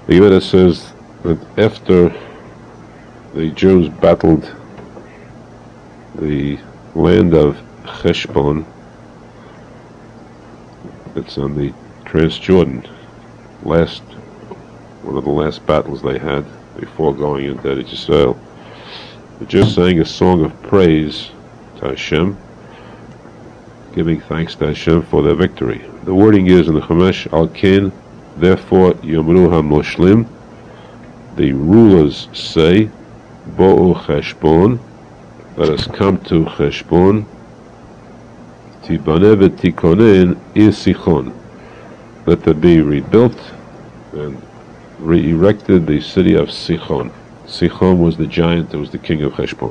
The Gemara says that after the Jews battled the land of Heshbon, it's on the Transjordan, one of the last battles they had before going into Eretz Yisrael. The Jews sang a song of praise to Hashem, giving thanks to Hashem for their victory. The wording is in the Chumash, Al Ken, therefore Yomru HaMoshlim, the rulers say, Bo'u Cheshbon, let us come to Cheshbon, Tibaneh v'tikonen ir Sichon, let there be rebuilt and re-erected the city of Sichon. Sichon was the giant that was the king of Heshbon.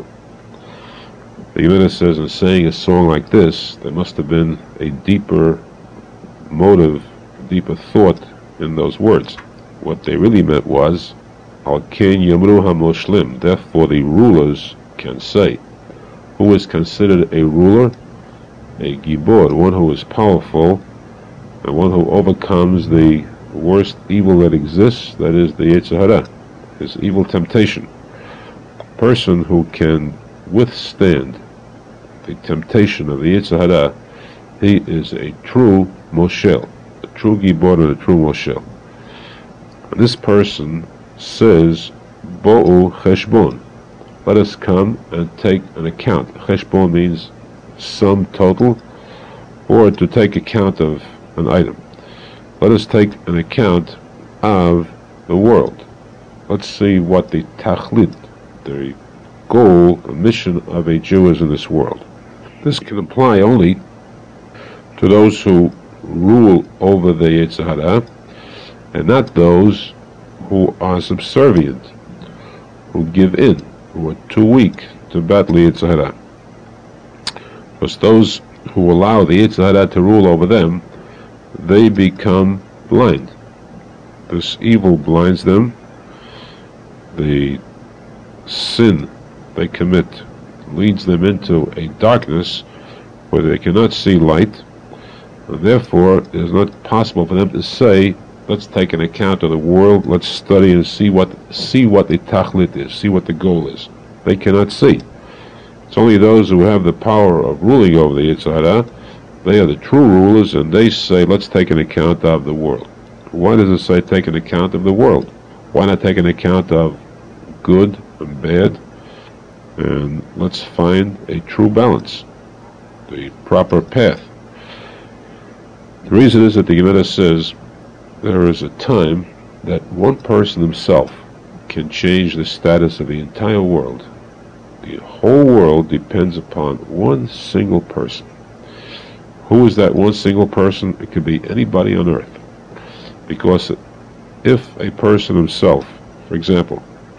The Gemara says in saying a song like this, there must have been a deeper motive, deeper thought in those words. What they really meant was, Al Ken Yomru HaMoshlim, therefore the rulers can say. Who is considered a ruler? A Gibor, one who is powerful, and one who overcomes the worst evil that exists, that is the Yetzer Hara, his evil temptation. A person who can withstand the temptation of the Yetzer Hara, he is a true Moshel, a true Gibor and a true Moshel. And this person says, Bo'u Cheshbon, let us come and take an account. Cheshbon means sum total, or to take account of an item. Let us take an account of the world. Let's see what the tachlit, the goal, the mission of a Jew is in this world. This can apply only to those who rule over the Yetzer Hara, and not those who are subservient, who give in, who are too weak to battle the Yetzer Hara. Because those who allow the Yetzer Hara to rule over them, they become blind. This evil blinds them. The sin they commit leads them into a darkness where they cannot see light, and therefore it is not possible for them to say, let's take an account of the world, let's study and see what the tachlit is, see what the goal is. They cannot see. It's only those who have the power of ruling over the Yetzer Hara, they are the true rulers, and they say, let's take an account of the world. Why does it say take an account of the world? Why not take an account of good and bad? And let's find a true balance, the proper path. The reason is that the Gemara says there is a time that one person himself can change the status of the entire world. The whole world depends upon one single person. Who is that one single person? It could be anybody on earth. Because if a person himself, for example,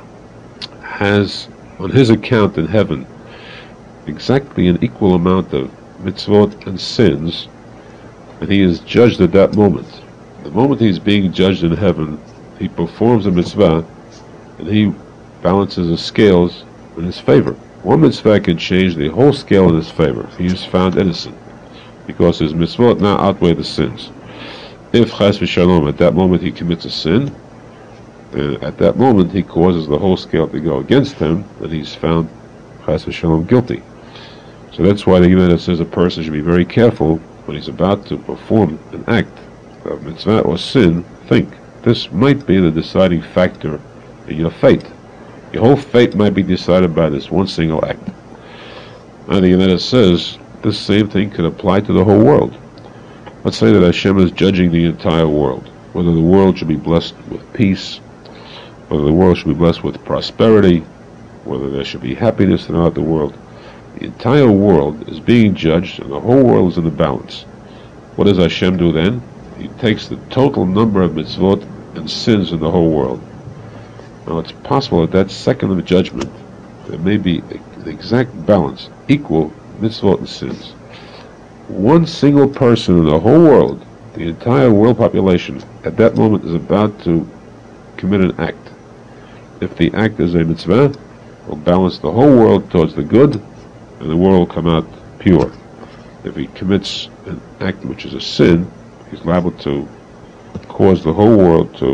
has on his account in heaven exactly an equal amount of mitzvot and sins, and he is judged at that moment. The moment he's being judged in heaven, he performs a mitzvah, and he balances the scales in his favor. One mitzvah can change the whole scale in his favor. He is found innocent, because his mitzvot now outweigh the sins. If chas v'shalom, at that moment he commits a sin, and at that moment he causes the whole scale to go against him, then he's found chas v'shalom guilty. So that's why the Gemara says a person should be very careful when he's about to perform an act of mitzvah or sin. Think, this might be the deciding factor in your fate. Your whole fate might be decided by this one single act. And the Gemara says this same thing could apply to the whole world. Let's say that Hashem is judging the entire world, whether the world should be blessed with peace, whether the world should be blessed with prosperity, whether there should be happiness throughout the world. The entire world is being judged, and the whole world is in the balance. What does Hashem do then? He takes the total number of mitzvot and sins in the whole world. Now it's possible at that second of judgment there may be the exact balance, equal mitzvot and sins. One single person in the whole world, the entire world population, at that moment is about to commit an act. If the act is a mitzvah, it will balance the whole world towards the good, and the world will come out pure. If he commits an act which is a sin, he's liable to cause the whole world to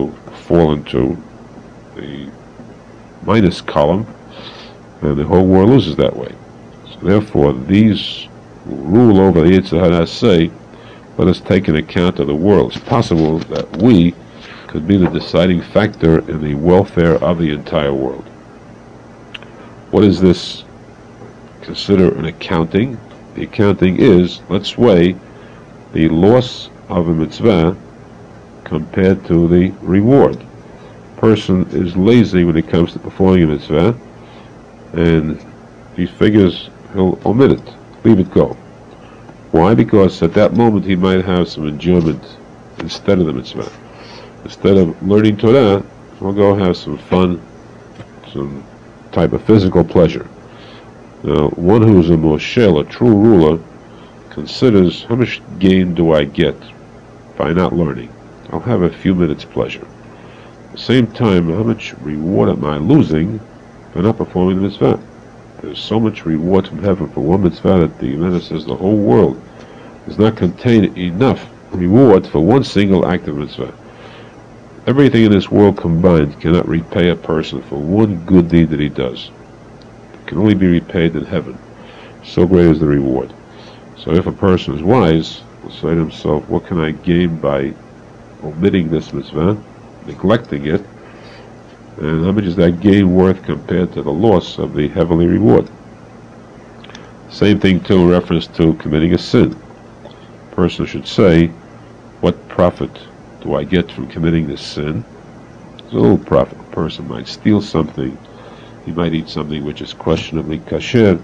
fall into the minus column, and the whole world loses that way. So therefore, these who rule over the Yetzer Hara say, let us take an account of the world. It's possible that we could be the deciding factor in the welfare of the entire world. What is this? Consider an accounting. The accounting is, let's weigh the loss of a mitzvah compared to the reward. A person is lazy when it comes to performing a mitzvah, and these figures, he'll omit it, leave it go. Why? Because at that moment he might have some enjoyment instead of the mitzvah. Instead of learning Torah, we'll go have some fun, some type of physical pleasure. Now, one who is a moshel, a true ruler, considers, how much gain do I get by not learning? I'll have a few minutes pleasure. At the same time, how much reward am I losing by not performing the mitzvah? There's so much reward from heaven for one mitzvah that the Gemara says the whole world does not contain enough reward for one single act of mitzvah. Everything in this world combined cannot repay a person for one good deed that he does. It can only be repaid in heaven. So great is the reward. So if a person is wise, he'll say to himself, what can I gain by omitting this mitzvah, neglecting it, and how much is that gain worth compared to the loss of the heavenly reward? Same thing too in reference to committing a sin. A person should say, what profit do I get from committing this sin? There's a little profit. A person might steal something, he might eat something which is questionably kasher,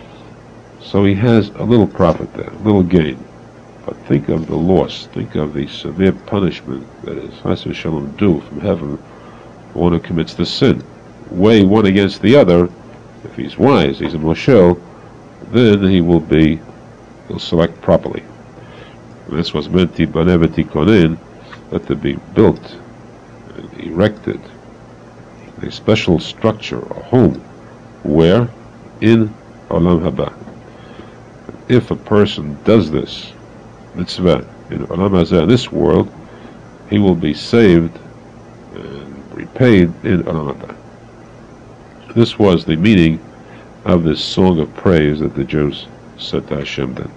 so he has a little profit there, a little gain. But think of the loss, think of the severe punishment that is Chas v'Shalom due from heaven for one who commits the sin. Weigh one against the other. If he's wise, he's a moshel, then he'll select properly. And that's what's meant to Baneh v'Tikonin, let there be built and erected a special structure, a home, where? In Olam Haba. If a person does this mitzvah in Olam Hazeh, in this world, he will be saved and repaid in Olam Haba. This was the meaning of this song of praise that the Jews said to Hashem then.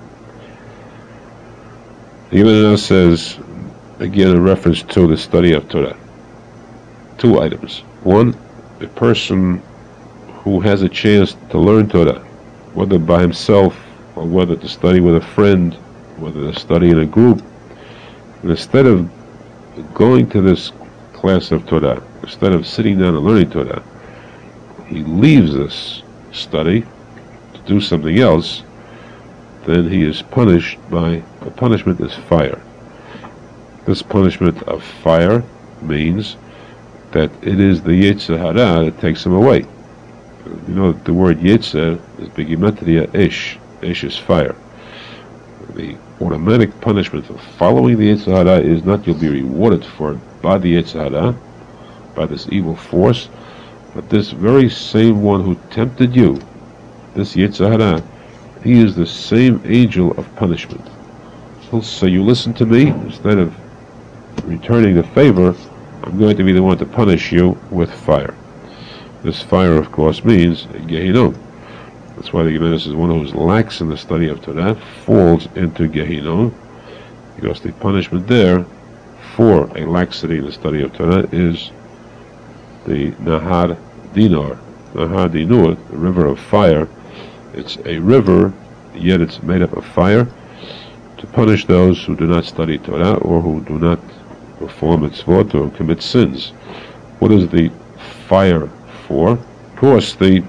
The Gemara now says, again in reference to the study of Torah, two items. One, a person who has a chance to learn Torah, whether by himself or whether to study with a friend, whether to study in a group, and instead of going to this class of Torah, instead of sitting down and learning Torah, he leaves this study to do something else, then he is punished by, the punishment is fire. This punishment of fire means that it is the Yetzer Hara that takes him away. You know that the word Yetzer is begimatria Esh. Esh is fire. The automatic punishment for following the Yetzer Hara is not you'll be rewarded for it by the Yetzer Hara, by this evil force, but this very same one who tempted you, this Yetzer Hara, he is the same angel of punishment. He'll say, you listen to me, instead of returning the favor, I'm going to be the one to punish you with fire. This fire, of course, means Gehinnom. That's why the Gemara says one who is lax in the study of Torah falls into Gehinnom, because the punishment there for a laxity in the study of Torah is the Nahar Dinur. Nahar Dinur, the river of fire. It's a river, yet it's made up of fire, to punish those who do not study Torah or who do not perform mitzvot or commit sins. What is the fire for? Of course, the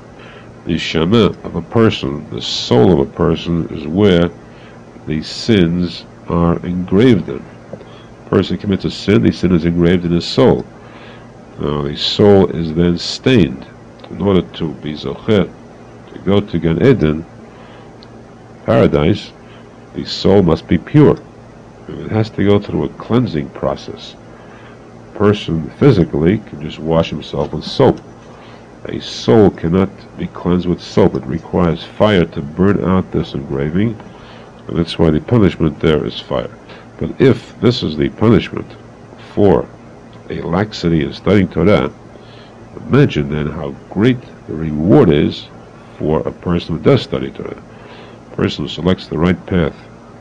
shama of a person, the soul of a person, is where the sins are engraved in. A person commits a sin, the sin is engraved in his soul. Now, the soul is then stained. In order to be zocher, to go to Gan Eden, paradise, the soul must be pure. It has to go through a cleansing process. A person physically can just wash himself with soap. A soul cannot be cleansed with soap. It requires fire to burn out this engraving, and that's why the punishment there is fire. But if this is the punishment for a laxity in studying Torah, imagine then how great the reward is for a person who does study Torah. A person who selects the right path,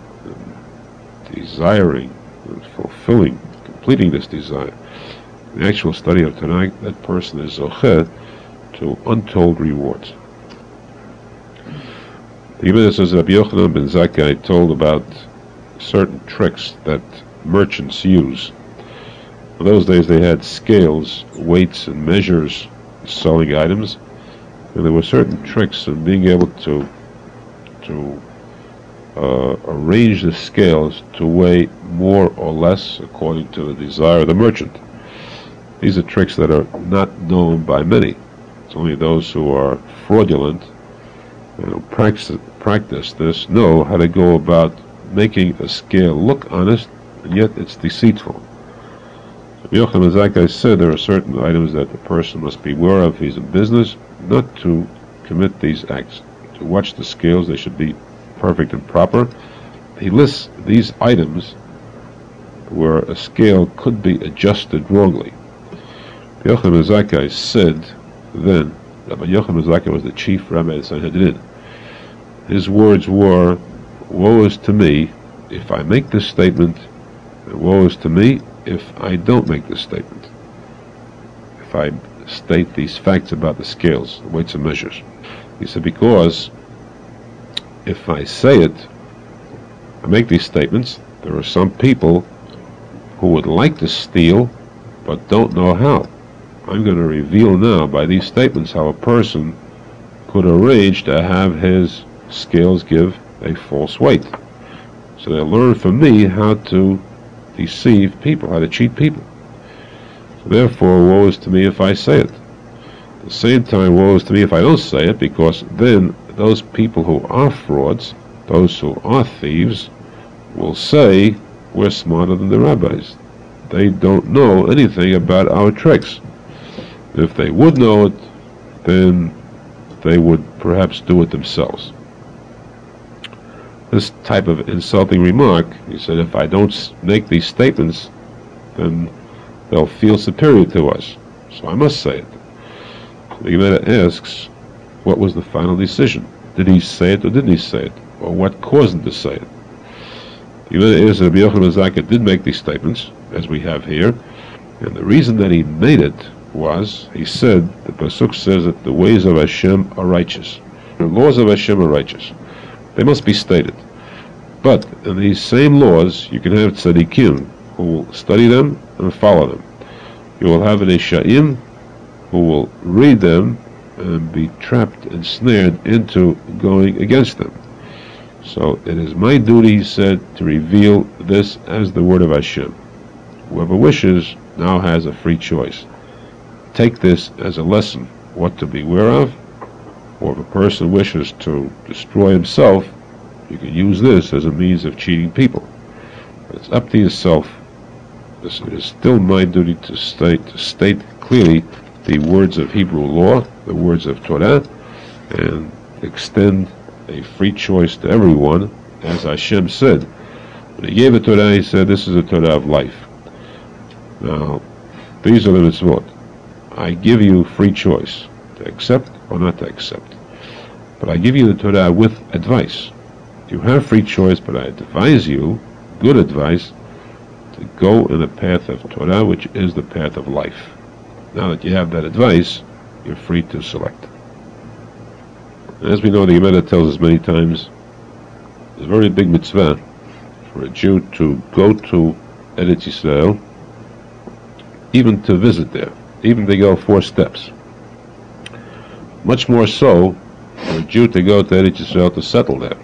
desiring and fulfilling, completing this desire. The actual study of Torah, that person is zocheh to untold rewards. The Gemara says that Rabbi Yochanan ben Zakkai told about certain tricks that merchants use. In those days they had scales, weights, and measures selling items, and there were certain tricks in being able to arrange the scales to weigh more or less according to the desire of the merchant. These are tricks that are not known by many. It's only those who are fraudulent and who practice this know how to go about making a scale look honest, and yet it's deceitful. Yochanan ben Zakkai said there are certain items that the person must be aware of if he's in business, not to commit these acts. To watch the scales, they should be perfect and proper. He lists these items where a scale could be adjusted wrongly. Yochanan ben Zakkai said then, Rabbi Yochanan ben Zakkai was the chief rabbi of Sanhedrin. His words were, "Woe is to me if I make this statement, and woe is to me if I don't make this statement. If I state these facts about the scales, the weights and measures." He said, because if I say it, I make these statements, there are some people who would like to steal, but don't know how. I'm going to reveal now by these statements how a person could arrange to have his scales give a false weight. So they'll learn from me how to deceive people, how to cheat people. So therefore, woe is to me if I say it. At the same time, woe is to me if I don't say it, because then those people who are frauds, those who are thieves, will say, we're smarter than the rabbis. They don't know anything about our tricks. If they would know it, then they would perhaps do it themselves. This type of insulting remark, he said, if I don't make these statements, then they'll feel superior to us. So I must say it. The Gemara asks, what was the final decision? Did he say it or didn't he say it? Or what caused him to say it? The Gemara asks that Rabbi Yochanan ben Zakkai did make these statements, as we have here, and the reason that he made it was, he said, the Pasuk says that the ways of Hashem are righteous. The laws of Hashem are righteous. They must be stated. But in these same laws, you can have tzaddikim who will study them and follow them. You will have an Ishaim who will read them and be trapped and snared into going against them. So it is my duty, he said, to reveal this as the word of Hashem. Whoever wishes now has a free choice. Take this as a lesson, what to beware of, or if a person wishes to destroy himself, you can use this as a means of cheating people. But it's up to yourself. It is still my duty to state clearly the words of Hebrew law, the words of Torah, and extend a free choice to everyone, as Hashem said. When he gave the Torah, he said, this is a Torah of life. Now, these are the mitzvot. I give you free choice to accept or not to accept. But I give you the Torah with advice. You have free choice, but I advise you, good advice, to go in the path of Torah, which is the path of life. Now that you have that advice, you're free to select. And as we know, the Gemara tells us many times, it's a very big mitzvah for a Jew to go to Eretz Yisrael, even to visit there, even to go 4 steps. Much more so for a Jew to go to Eretz Yisrael to settle there.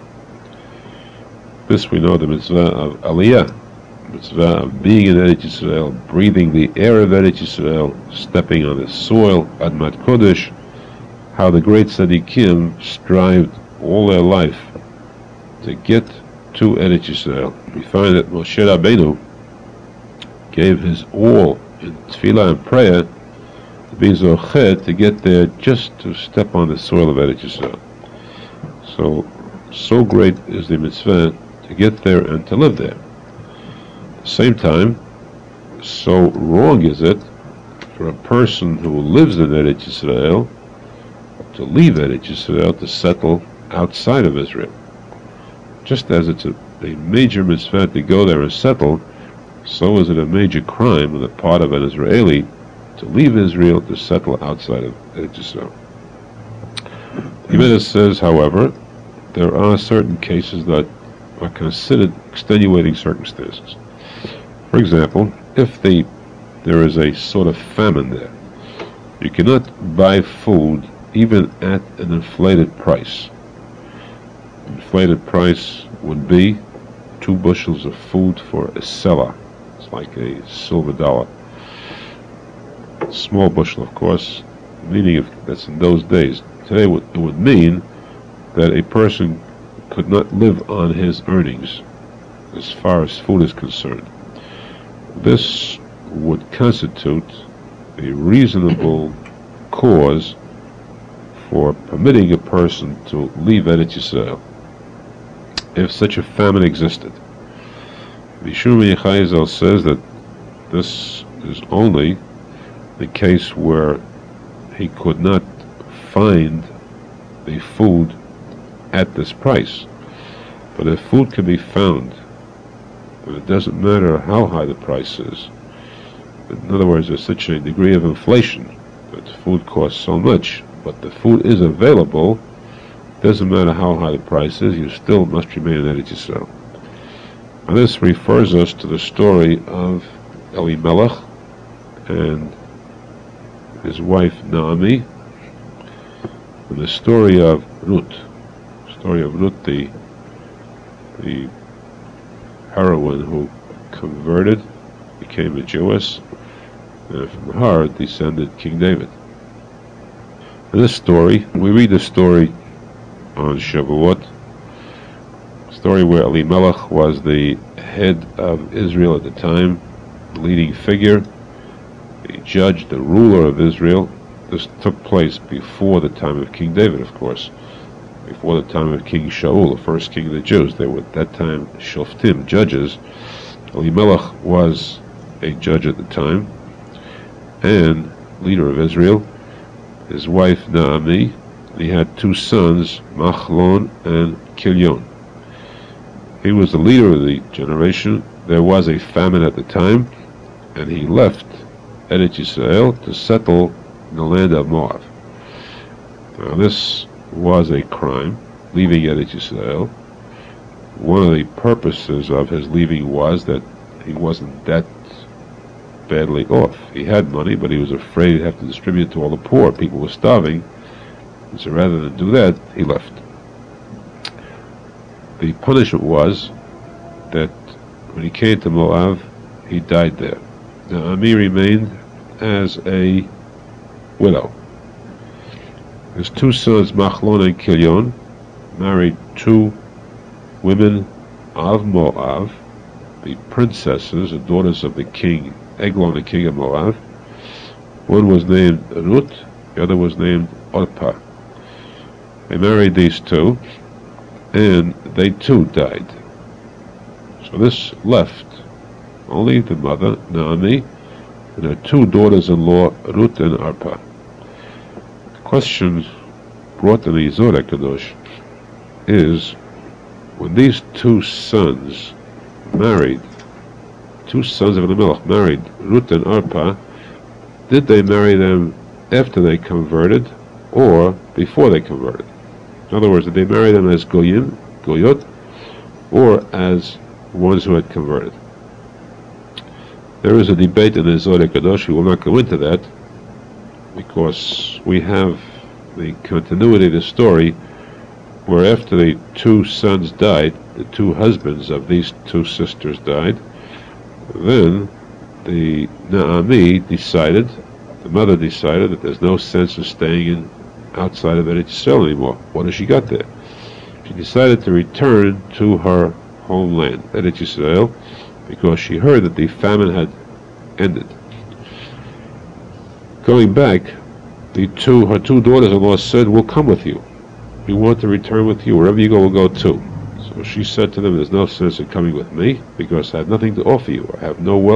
This we know, the mitzvah of Aliyah, mitzvah of being in Eretz Yisrael, breathing the air of Eretz Yisrael, stepping on the soil, Admat Kodesh, how the great tzaddikim strived all their life to get to Eretz Yisrael. We find that Moshe Rabbeinu gave his all in tefillah and prayer to be zocheh to get there, just to step on the soil of Eretz Yisrael. So great is the mitzvah to get there and to live there. At the same time, so wrong is it for a person who lives in Eretz Yisrael to leave Eretz Yisrael to settle outside of Israel? Just as it's a major mitzvah to go there and settle, so is it a major crime on the part of an Israeli to leave Israel to settle outside of Eretz Yisrael. The Gemara says, however, there are certain cases that are considered extenuating circumstances. For example, if there is a sort of famine there, you cannot buy food even at an inflated price. Inflated price would be 2 bushels of food for a selah. It's like a silver dollar. Small bushel, of course, meaning if that's in those days. Today it would mean that a person could not live on his earnings as far as food is concerned. This would constitute a reasonable cause for permitting a person to leave Eretz Yisrael if such a famine existed. Mishum Yechayzel says that this is only the case where he could not find the food at this price. But if food can be found, then it doesn't matter how high the price is. In other words, there's such a degree of inflation that food costs so much, but the food is available. Doesn't matter how high the price is, you still must remain in Eretz Yisrael. And this refers us to the story of Elimelech and his wife Naomi, and the story of Ruth. The heroine who converted, became a Jewess, and from her descended King David. In this story, we read the story on Shavuot, a story where Elimelech was the head of Israel at the time, the leading figure, the judge, the ruler of Israel. This took place before the time of King David, of course, before the time of King Shaul, the first king of the Jews. They were at that time Shoftim, judges. Elimelech was a judge at the time and leader of Israel. His wife Naomi, he had 2 sons, Machlon and Kilion. He was the leader of the generation. There was a famine at the time, and he left Eretz Yisrael to settle in the land of Moab. Now this was a crime, leaving Eretz Yisrael. One of the purposes of his leaving was that he wasn't that badly off. He had money, but he was afraid he'd have to distribute it to all the poor. People were starving, and so rather than do that, he left. The punishment was that when he came to Moab, he died there. Naomi remained as a widow. His 2 sons, Machlon and Kilion, married 2 women of Moab, the princesses, the daughters of the king, Eglon, the king of Moab. One was named Ruth, the other was named Orpah. They married these 2, and they too died. So this left only the mother, Naomi, and her 2 daughters-in-law, Ruth and Orpah. The question brought in the Zohar Kadosh is, when these 2 sons married, 2 sons of Elimelech married Ruth and Orpah, did they marry them after they converted or before they converted? In other words, did they marry them as Goyim, Goyot, or as ones who had converted? There is a debate in the Zohar Kadosh. We will not go into that because we have the continuity of the story where after the 2 sons died, the 2 husbands of these 2 sisters died, then the Naomi decided, the mother decided that there's no sense of staying outside of Eretz Yisrael anymore. What has she got there? She decided to return to her homeland, Eretz Yisrael, because she heard that the famine had ended. Going back, her 2 daughters-in-law said, "We'll come with you. We want to return with you. Wherever you go, we'll go too." So she said to them, "There's no sense in coming with me because I have nothing to offer you. I have no wealth,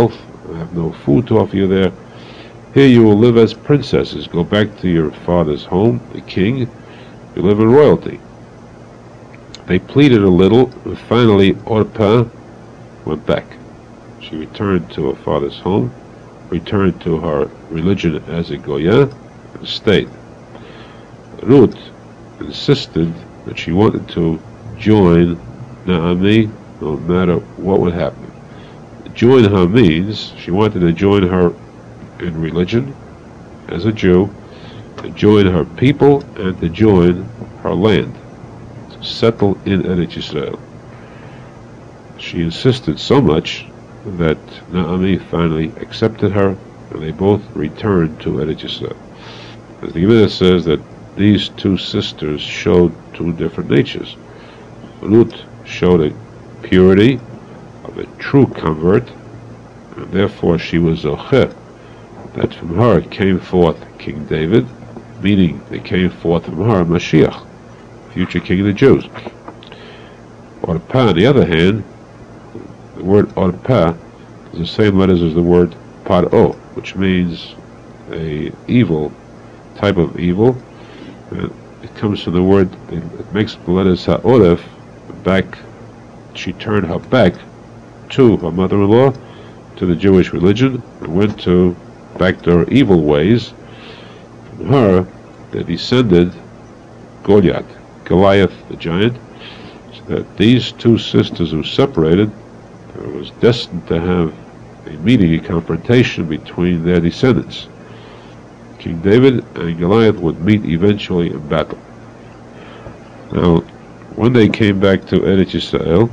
I have no food to offer you there. Here you will live as princesses. Go back to your father's home, the king. You live in royalty." They pleaded a little, and finally Orpah went back. She returned to her father's home, returned to her religion as a Goya, and stayed. Ruth insisted that she wanted to join Naomi no matter what would happen. Join her means she wanted to join her in religion as a Jew, to join her people, and to join her land, to settle in Eretz Yisrael. She insisted so much that Naomi finally accepted her, and they both returned to Eretz Yisrael. As the Gemara says that these two sisters showed two different natures. Ruth showed a purity of a true convert, and therefore she was zocheh, that from her came forth King David, meaning there came forth from her Mashiach, future king of the Jews. Orpah, on the other hand, the word Orpah is the same letters as the word Paro, which means a evil, type of evil. It comes from the word, it makes the letters Ha'oref, back, she turned her back to her mother-in-law, to the Jewish religion, and went back to her evil ways. From her, there descended Goliath, the giant, so that these two sisters who separated was destined to have a meeting, a confrontation between their descendants. King David and Goliath would meet eventually in battle. Now, when they came back to Eretz Yisrael,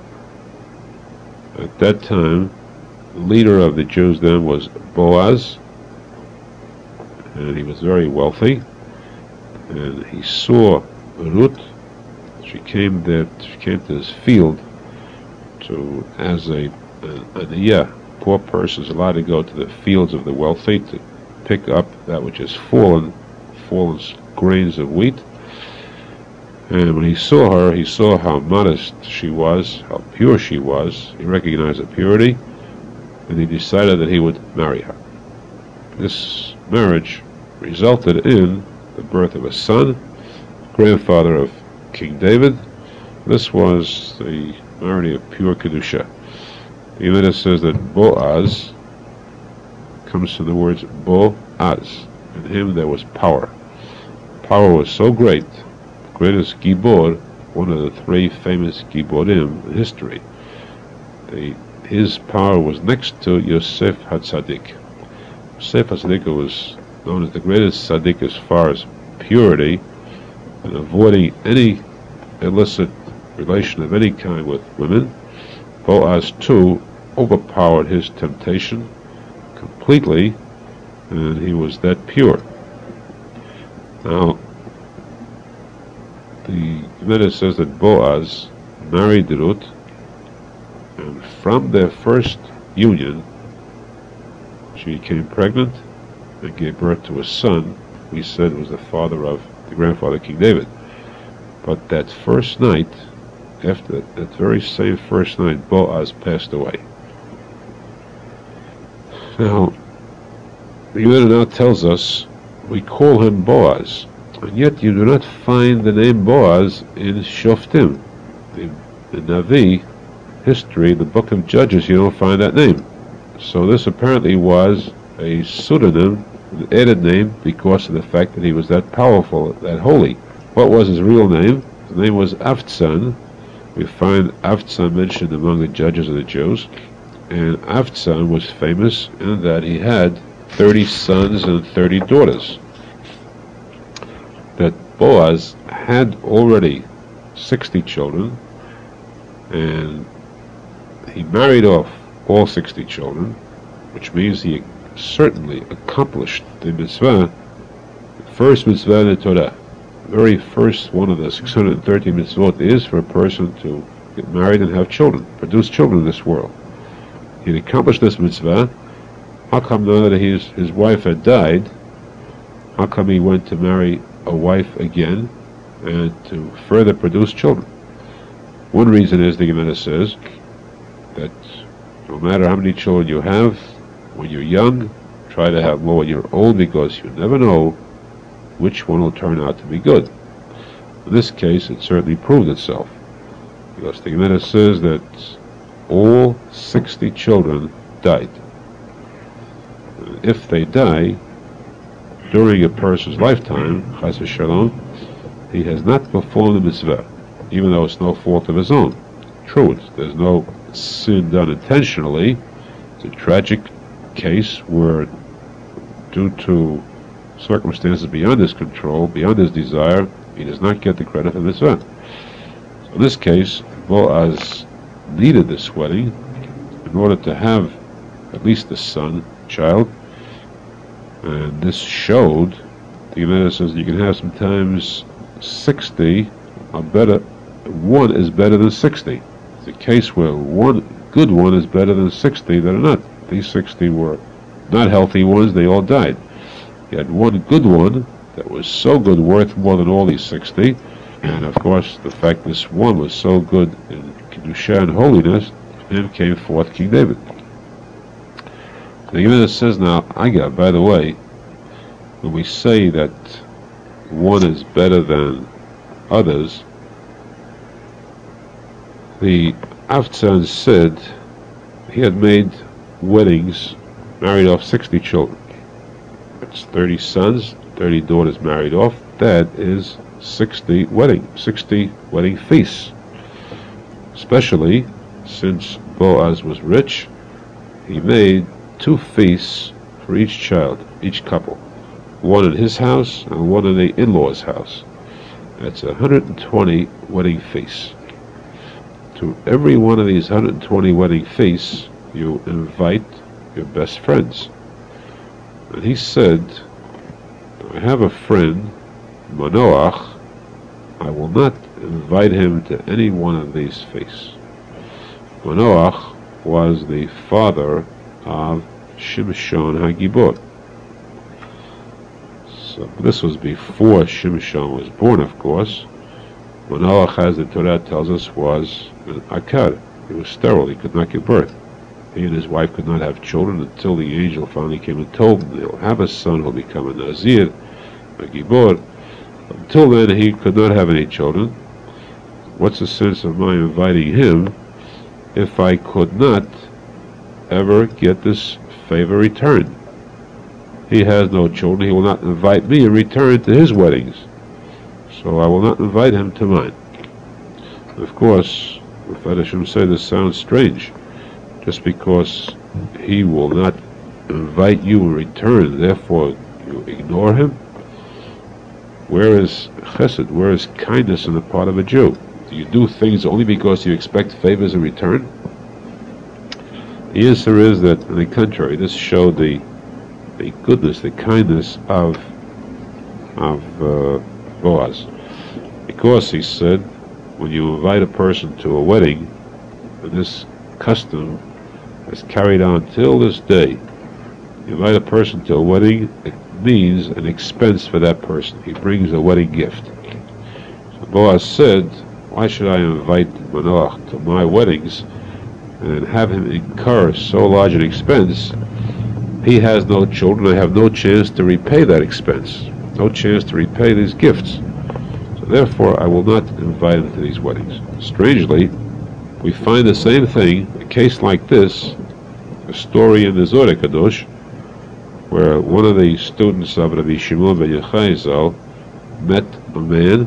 at that time, the leader of the Jews then was Boaz, and he was very wealthy, and he saw Ruth. She came to this field as a poor person is allowed to go to the fields of the wealthy to pick up that which is fallen grains of wheat. And when he saw her, he saw how modest she was, how pure she was. He recognized her purity, and he decided that he would marry her. This marriage resulted in the birth of a son, grandfather of King David. This was the marriage of pure Kedusha. The Gemara says that Boaz comes from the words Boaz. In him there was power. Power was so great, the greatest Gibor, one of the three famous Giborim in history. His power was next to Yosef HaTzadik. Yosef HaTzadik was known as the greatest tzaddik as far as purity and avoiding any illicit relation of any kind with women. Boaz too overpowered his temptation completely, and he was that pure. Now, the Gemara says that Boaz married Ruth, and from their first union, she became pregnant and gave birth to a son. We said was the father of the grandfather King David. But that first night, after that very same first night, Boaz passed away. Now, the Gemara now tells us we call him Boaz, and yet you do not find the name Boaz in Shoftim. In the Navi history, the book of Judges, you don't find that name. So this apparently was a pseudonym, an added name, because of the fact that he was that powerful, that holy. What was his real name? His name was Avtzan. We find Avtzan mentioned among the judges of the Jews, and Avtzan was famous in that he had 30 sons and 30 daughters. That Boaz had already 60 children, and he married off all 60 children, which means he certainly accomplished the mitzvah, the first mitzvah in the Torah. The very first one of the 630 mitzvot is for a person to get married and have children, produce children in this world. He had accomplished this mitzvah. How come now that his wife had died, how come he went to marry a wife again and to further produce children? One reason is, the Gemara says, that no matter how many children you have, when you're young, try to have more when you're old, because you never know which one will turn out to be good. In this case, it certainly proved itself, because the Gemara says that all 60 children died. If they die during a person's lifetime, chas v'shalom, he has not performed the mitzvah, even though it's no fault of his own. True, there's no sin done intentionally. It's a tragic case where, due to circumstances beyond his control, beyond his desire, he does not get the credit for the mitzvah. So in this case, Boaz needed this wedding in order to have at least a son, child, and this showed, the Gemara says, you can have sometimes 60 are better, one is better than 60. It's a case where one good one is better than 60 that are not. These 60 were not healthy ones, they all died. You had one good one that was so good, worth more than all these 60, and of course the fact this one was so good in Kedusha and holiness, from him came forth King David. The Gemara says now, by the way, when we say that one is better than others, the Avtzan said he had made weddings, married off 60 children. That's 30 sons, 30 daughters married off. That is 60 wedding feasts. Especially since Boaz was rich, he made 2 feasts for each child, each couple. One at his house and one in the in-law's house. That's 120 wedding feasts. To every one of these 120 wedding feasts, you invite your best friends. And he said, I have a friend, Manoach, I will not invite him to any one of these feasts. Manoach was the father of Shimshon HaGibor. So this was before Shimshon was born, of course. Manoach, as the Torah tells us, was an akar. He was sterile, he could not give birth. He and his wife could not have children until the angel finally came and told him they'll have a son who'll become a Nazir, a Gibor. Until then, he could not have any children. What's the sense of my inviting him if I could not ever get this favor returned? He has no children. He will not invite me in return to his weddings. So I will not invite him to mine. Of course, if I should say this sounds strange, just because he will not invite you in return, therefore you ignore him? Where is chesed? Where is kindness on the part of a Jew? Do you do things only because you expect favors in return? The answer is that, on the contrary, this showed the goodness, the kindness of Boaz. Because, he said, when you invite a person to a wedding, and this custom is carried on till this day, you invite a person to a wedding, it means an expense for that person. He brings a wedding gift. So Boaz said, why should I invite Manoach to my weddings and have him incur so large an expense? He has no children. I have no chance to repay that expense, no chance to repay these gifts. So therefore, I will not invite him to these weddings. Strangely, we find the same thing, a case like this, a story in the Zohar Kadosh, where one of the students of Rabbi Shimon ben Yochai Zal met a man,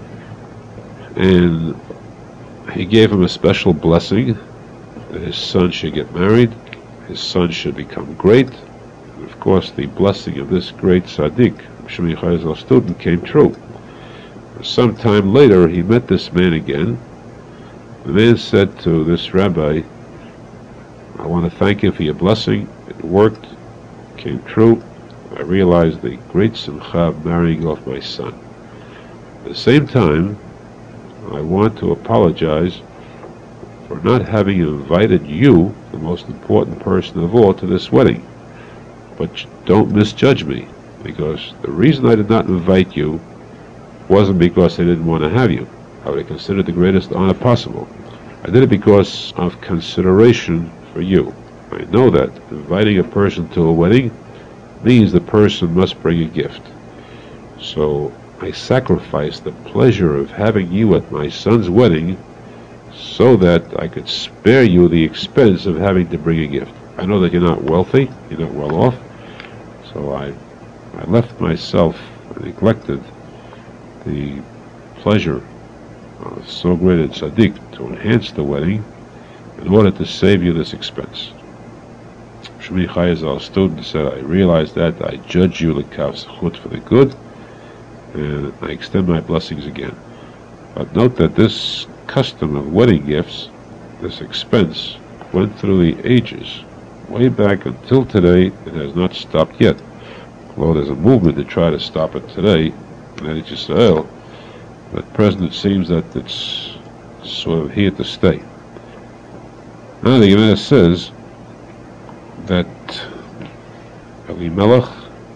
and he gave him a special blessing that his son should get married, his son should become great. And of course, the blessing of this great tzaddik, Shimon Yochai Zal student, came true. Some time later, he met this man again. The man said to this rabbi, I want to thank you for your blessing. It worked, came true. I realized the great simcha of marrying off my son. At the same time, I want to apologize for not having invited you, the most important person of all, to this wedding. But don't misjudge me, because the reason I did not invite you wasn't because I didn't want to have you. I would have considered the greatest honor possible. I did it because of consideration for you. I know that inviting a person to a wedding means the person must bring a gift. So I sacrifice the pleasure of having you at my son's wedding so that I could spare you the expense of having to bring a gift. I know that you're not wealthy, you're not well off, so I left myself, neglected the pleasure of so great a tzaddik to enhance the wedding in order to save you this expense. Shmi Chayes, student, said, I realize that, I judge you l'kav zechut for the good, and I extend my blessings again. But note that this custom of wedding gifts, this expense, went through the ages. Way back until today, it has not stopped yet. Although there's a movement to try to stop it today in Eretz Yisrael, but at present it seems that it's sort of here to stay. Now the Gemara says that Elimelech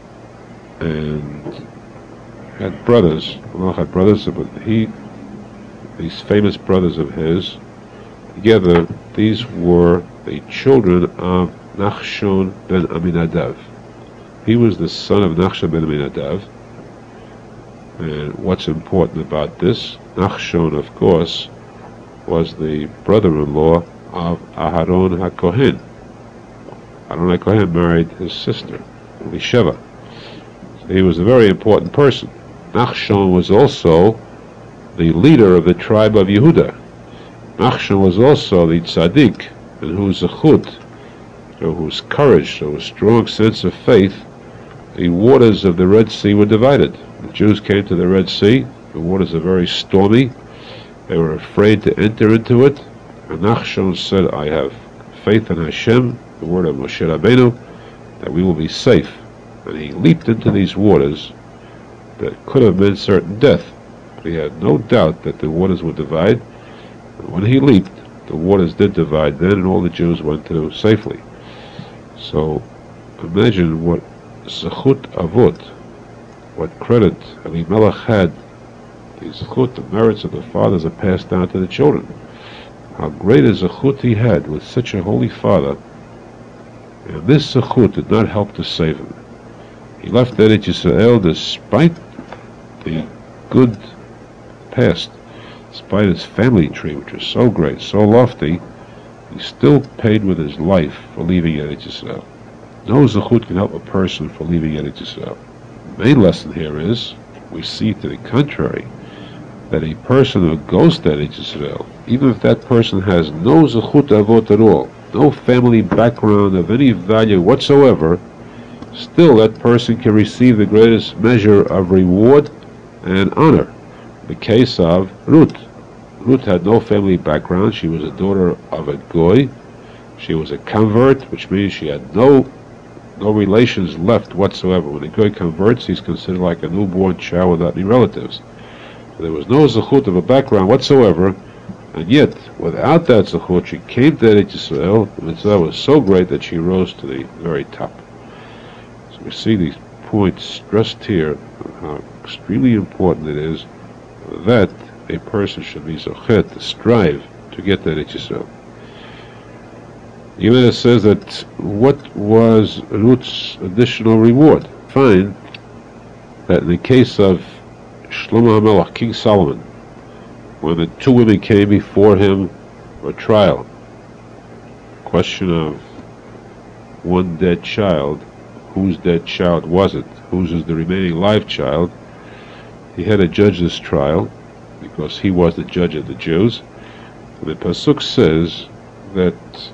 and had brothers. Elimelech had brothers, but these famous brothers of his, together, these were the children of Nachshon ben Aminadav. He was the son of Nachshon ben Aminadav. And what's important about this, Nachshon, of course, was the brother-in-law of Aharon HaKohen. Aharon HaKohen married his sister, Elisheva. So he was a very important person. Nachshon was also the leader of the tribe of Yehuda. Nachshon was also the tzaddik, in whose zechut, or whose courage, or whose strong sense of faith, the waters of the Red Sea were divided. The Jews came to the Red Sea. The waters are very stormy. They were afraid to enter into it. And Nachshon said, I have faith in Hashem, the word of Moshe Rabbeinu, that we will be safe. And he leaped into these waters that could have meant certain death. But he had no doubt that the waters would divide. And when he leaped, the waters did divide then, and all the Jews went through safely. So imagine what zechut avot, what credit Elimelech had. The zechut, the merits of the fathers, are passed down to the children. How great a zechut he had with such a holy father, and this zechut did not help to save him. He left Eretz Yisrael despite the good past, despite his family tree, which was so great, so lofty. He still paid with his life for leaving Eretz Yisrael. No zechut can help a person for leaving Eretz Yisrael. The main lesson here is, we see to the contrary, that a person who goes to Eretz Yisrael, even if that person has no zechut avot at all, no family background of any value whatsoever, still that person can receive the greatest measure of reward and honor. The case of Ruth. Ruth had no family background. She was a daughter of a goy. She was a convert, which means she had no relations left whatsoever. When a goy converts, he's considered like a newborn child without any relatives. So there was no zechut of a background whatsoever, and yet, without that zechut, she came to Eretz Yisrael. The mitzvah was so great that she rose to the very top. So we see these points stressed here, how extremely important it is that a person should be zochet, to strive to get that Eretz Yisrael. The Gemara says that what was Ruth's additional reward? Find that in the case of Shlomo HaMelech, King Solomon, when the two women came before him for trial, question of one dead child, whose dead child was it? Whose is the remaining live child? He had to judge this trial because he was the judge of the Jews. And the Pasuk says that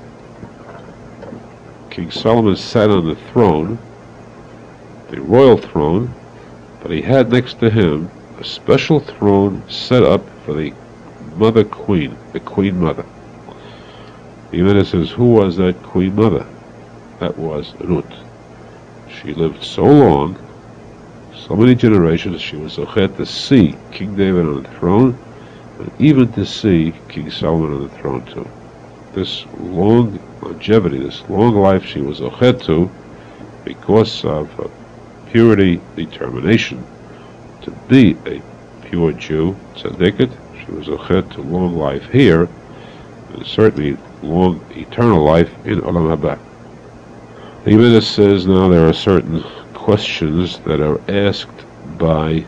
King Solomon sat on the throne, the royal throne, but he had next to him a special throne set up for the mother queen, the queen mother. The Gemara says, who was that queen mother? That was Ruth. She lived so long, so many generations, she was zochet to see King David on the throne, and even to see King Solomon on the throne too. This long longevity, this long life she was zochet to, because of her purity, determination to be a pure Jew, tzaddiket. She was zochet to long life here, and certainly long eternal life in Olam Haba. The Gemara says now there are certain questions that are asked by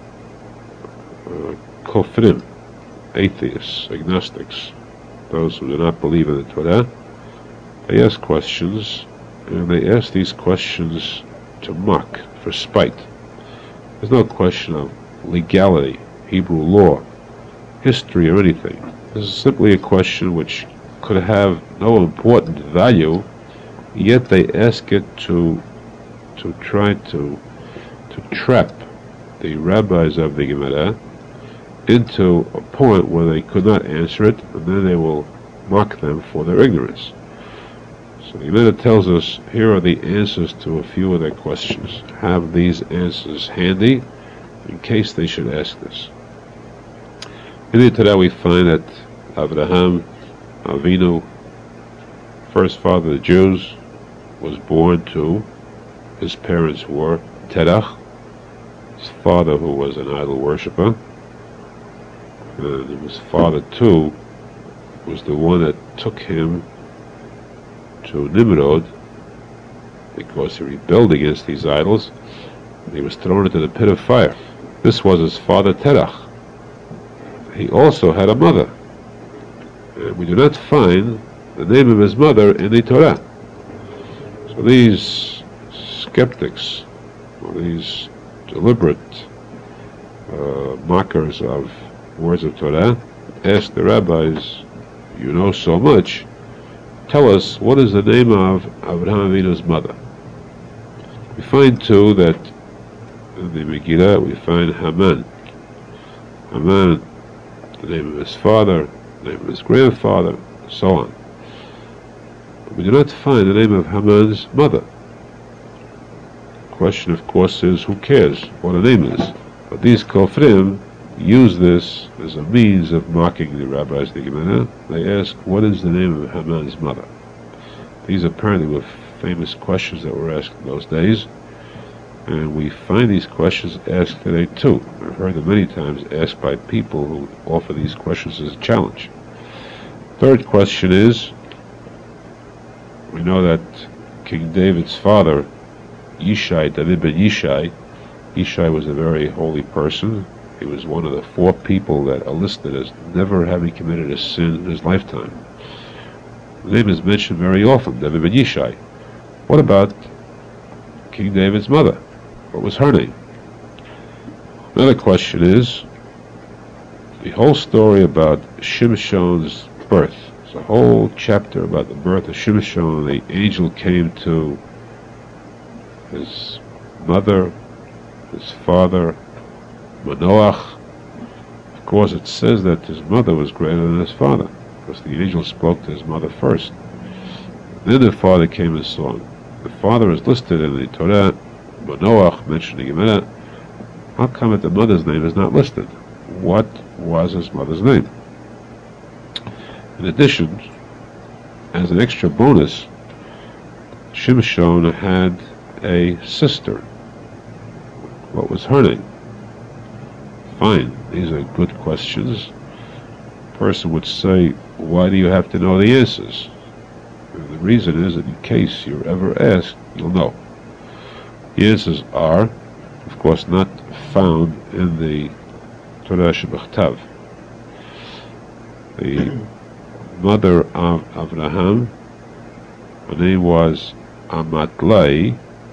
kofrim, atheists, agnostics, those who do not believe in the Torah. They ask questions, and they ask these questions to mock, for spite. There's no question of legality, Hebrew law, history, or anything. This is simply a question which could have no important value, yet they ask it to try to trap the rabbis of the Gemara into a point where they could not answer it, and then they will mock them for their ignorance. So the Gemara tells us, here are the answers to a few of their questions. Have these answers handy in case they should ask this. In the Torah we find that Abraham Avinu, first father of the Jews, was born to, his parents were Terach, his father who was an idol worshipper, and his father too was the one that took him to Nimrod because he rebelled against these idols, and he was thrown into the pit of fire. This was his father Terach. He also had a mother, and we do not find the name of his mother in the Torah. So these skeptics, or these deliberate mockers of words of Torah, ask the rabbis, you know so much, tell us, what is the name of Avraham Avinu's mother? We find too that in the Megillah we find Haman. Haman, the name of his father, the name of his grandfather, and so on. But we do not find the name of Haman's mother. The question, of course, is who cares what her name is? But these kofrim use this as a means of mocking the rabbis of the Gemara. They ask, what is the name of Haman's mother? These apparently were famous questions that were asked in those days, and we find these questions asked today too. I've heard them many times asked by people who offer these questions as a challenge. Third question is, we know that King David's father, Yishai, David ben Yishai was a very holy person. He was one of the 4 people that are listed as never having committed a sin in his lifetime. The name is mentioned very often, David ben Yishai. What about King David's mother? What was her name? Another question is, the whole story about Shimshon's birth. There's a whole chapter about the birth of Shimshon. The angel came to his mother, his father, Manoach. Of course, it says that his mother was greater than his father, because the angel spoke to his mother first. Then the father came and saw him. The father is listed in the Torah, Manoach, mentioned in Gemara. How come that the mother's name is not listed? What was his mother's name? In addition, as an extra bonus, Shimshon had a sister. What was her name? Fine, these are good questions. A person would say, why do you have to know the answers? And the reason is that in case you're ever asked, you'll know. The answers are, of course, not found in the Torah Shebachtav. The mother of Avraham, her name was Amatlai,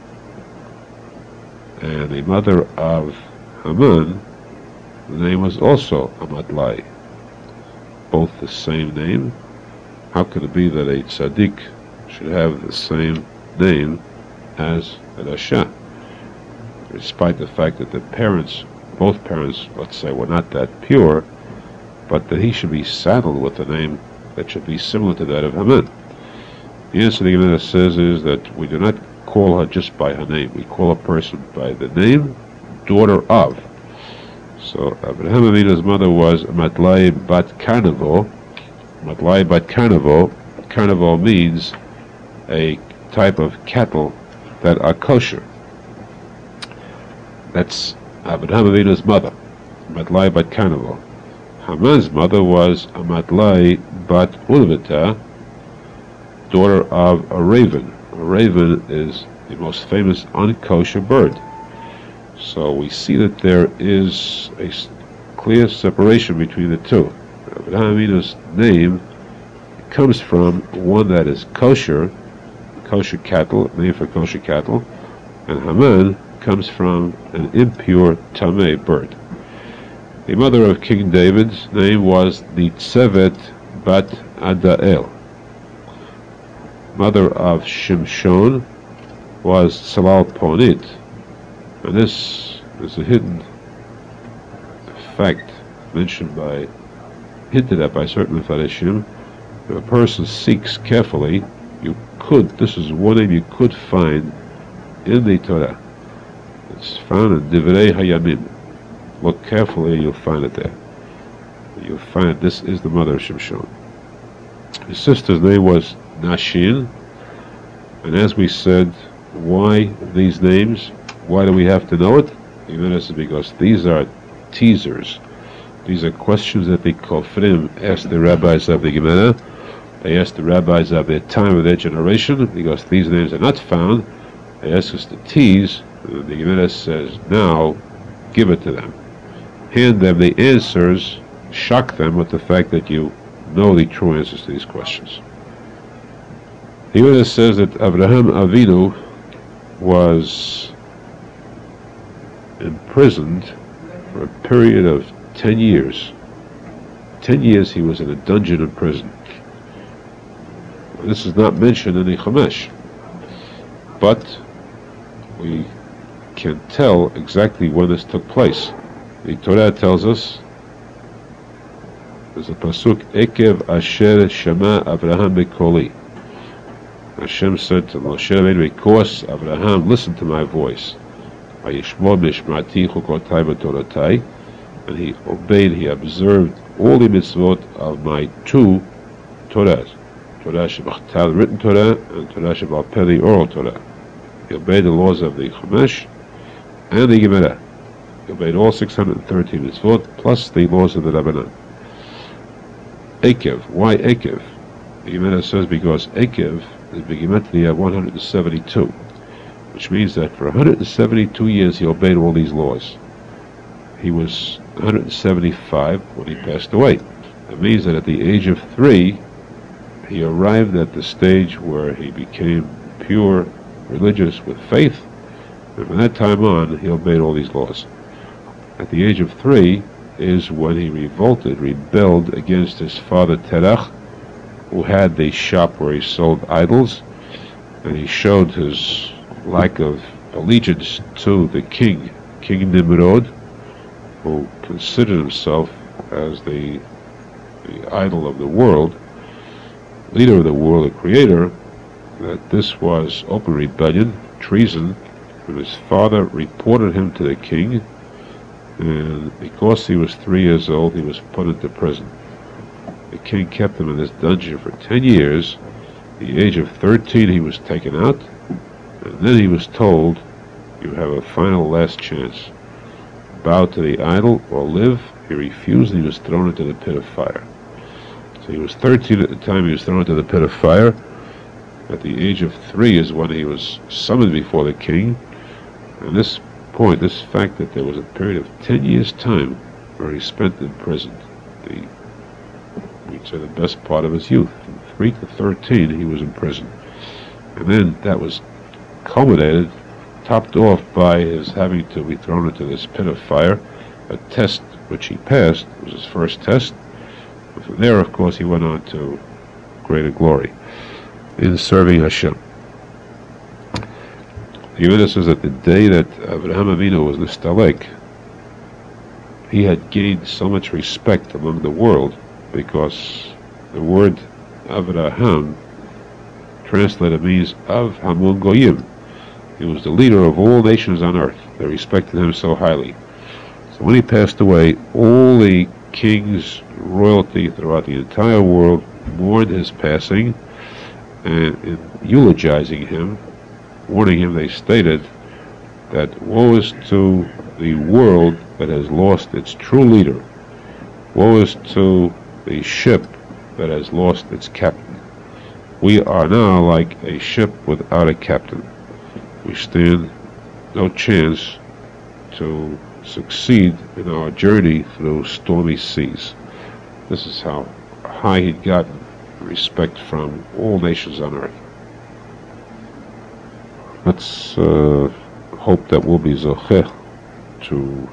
and the mother of Haman, the name was also Amatlai. Both the same name. How could it be that a tzaddik should have the same name as a rasha? Despite the fact that the parents, both parents, let's say, were not that pure, but that he should be saddled with a name that should be similar to that of Haman. The answer the Gemara says is that we do not call her just by her name. We call a person by the name, daughter of. So Abraham Avinu's mother was Matlai bat Karnavo. Matlai bat Karnavo. Karnavo means a type of cattle that are kosher. That's Abraham Avinu's mother, Matlai bat Karnavo. Haman's mother was Matlai bat Ulvita, daughter of a raven. a raven is the most famous unkosher bird. So we see that there is a clear separation between the two. Avraham Avinu's name comes from one that is kosher cattle, name for kosher cattle, and Haman comes from an impure tameh bird. The mother of King David's name was Nitzevet bat Adael. Mother of Shimshon was Salal Ponit. And this is a hidden fact hinted at by certain Mepharshim. If a person seeks carefully, this is one name you could find in the Torah. It's found in Divrei Hayamim. Look carefully and you'll find it there. You'll find this is the mother of Shimshon. His sister's name was Nashin. And as we said, why these names? Why do we have to know it? Because these are teasers. These are questions that the Kofrim asked the rabbis of the Gemara. They asked the rabbis of their time, of their generation, because these names are not found. They ask us to tease. The Gemara says, now, give it to them. Hand them the answers, shock them with the fact that you know the true answers to these questions. The Gemara says that Avraham Avinu was imprisoned for a period of 10 years. 10 years he was in a dungeon in prison. This is not mentioned in the Chumash, but we can tell exactly when this took place. The Torah tells us, there's a pasuk, Ekev Asher Shema Avraham Bekoli. Hashem said to Moshe Rabbeinu, because Avraham listened to my voice, Vayishmo Mishmati Chukotai V'Toratai, and he obeyed, he observed all the mitzvot of my two Torahs, Torah Shebachtal, written Torah, and Torah Shebal Peh, the oral Torah. He obeyed the laws of the Chumash and the Gemara. He obeyed all 613 mitzvot, plus the laws of the Rabbanan. Ekev, why Ekev? The Gemara says because Ekev is Begematria 172, which means that for 172 years he obeyed all these laws. He was 175 when he passed away. That means that at the age of 3, he arrived at the stage where he became pure, religious with faith, and from that time on, he obeyed all these laws. At the age of 3 is when he rebelled against his father Terach, who had the shop where he sold idols, and he showed his lack of allegiance to the king, King Nimrod, who considered himself as the idol of the world, leader of the world, the creator, that this was open rebellion, treason, and his father reported him to the king, and because he was 3 years old, he was put into prison. The king kept him in this dungeon for 10 years. At the age of 13, he was taken out, and then he was told, you have a final last chance. Bow to the idol or live. He refused, and he was thrown into the pit of fire. So he was 13 at the time he was thrown into the pit of fire. At the age of 3 is when he was summoned before the king. And this fact that there was a period of 10 years' time where he spent in prison, we'd say the best part of his youth. From 3 to 13 he was in prison. And then that was culminated, topped off by his having to be thrown into this pit of fire, a test which he passed. It was his first test. And from there, of course, he went on to greater glory in serving Hashem. The Gemara says that the day that Avraham Avinu was nistalek, he had gained so much respect among the world because the word Avraham translated means of Hamun Goyim. He was the leader of all nations on earth. They respected him so highly. So when he passed away, all the kings, royalty throughout the entire world mourned his passing, and in eulogizing him, warning him, they stated that woe is to the world that has lost its true leader. Woe is to the ship that has lost its captain. We are now like a ship without a captain. We stand no chance to succeed in our journey through stormy seas. This is how high he'd gotten respect from all nations on earth. Let's hope that we'll be zocheh to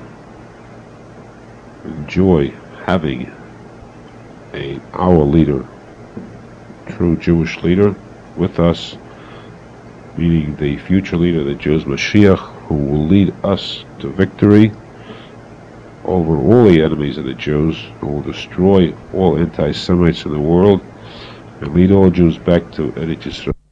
enjoy having our leader, true Jewish leader, with us, meaning the future leader of the Jews, Mashiach, who will lead us to victory over all the enemies of the Jews, who will destroy all anti-Semites in the world, and lead all Jews back to Eretz Yisrael.